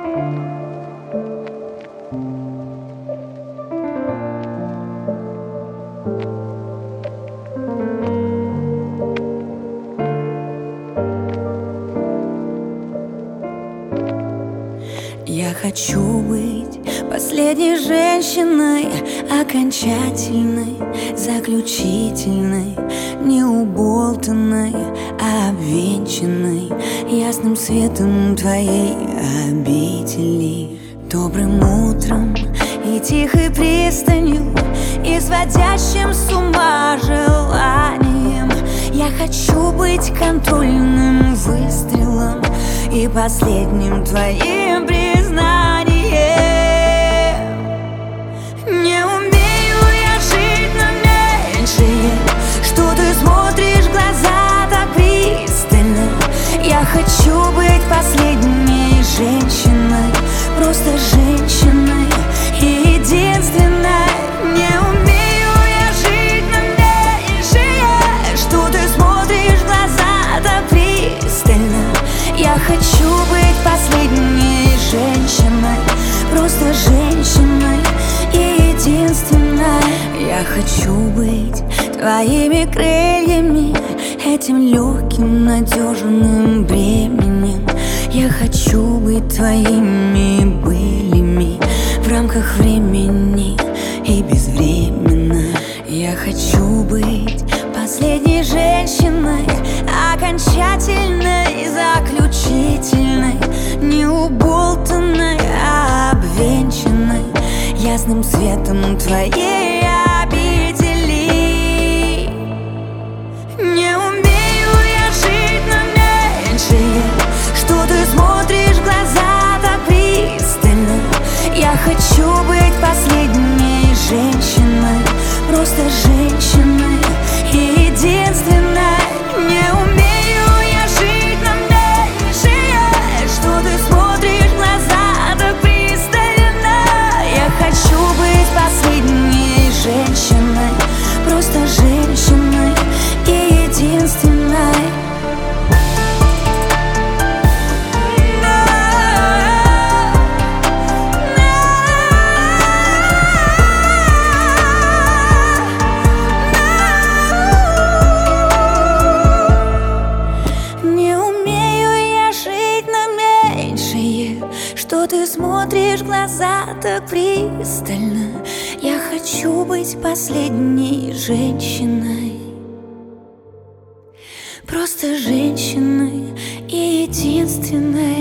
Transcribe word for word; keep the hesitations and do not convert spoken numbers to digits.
Я хочу быть последней женщиной, окончательной, заключительной, не уболтанной, а обвенчанной ясным светом твоей обители. Добрым утром и тихой пристанью, и сводящим с ума желанием. Я хочу быть контрольным выстрелом и последним твоим признанием. Не умею я жить на меньшее, что ты смотришь в глаза так пристально. Я хочу быть последней женщиной, просто женщиной и единственной. Не умею я жить на меньшее, что ты смотришь в глаза так пристально. Я хочу быть последней женщиной, просто женщиной и единственной. Я хочу быть твоими крыльями, этим легким, надежным бременем. Я хочу быть твоими былями в рамках времени и безвременно. Я хочу быть последней женщиной, окончательной, заключительной, не уболтанной, а обвенчанной ясным светом твоей обители. Не умею я жить на меньшее, что ты смотришь в глаза так пристально. Я хочу быть последней женщиной, просто женщиной и единственной. Не умею я жить на меньшее, что ты смотришь в глаза так пристально. Я хочу быть последней женщиной, просто женщиной и единственной. Что ты смотришь в глаза так пристально. Я хочу быть последней женщиной, просто женщиной и единственной.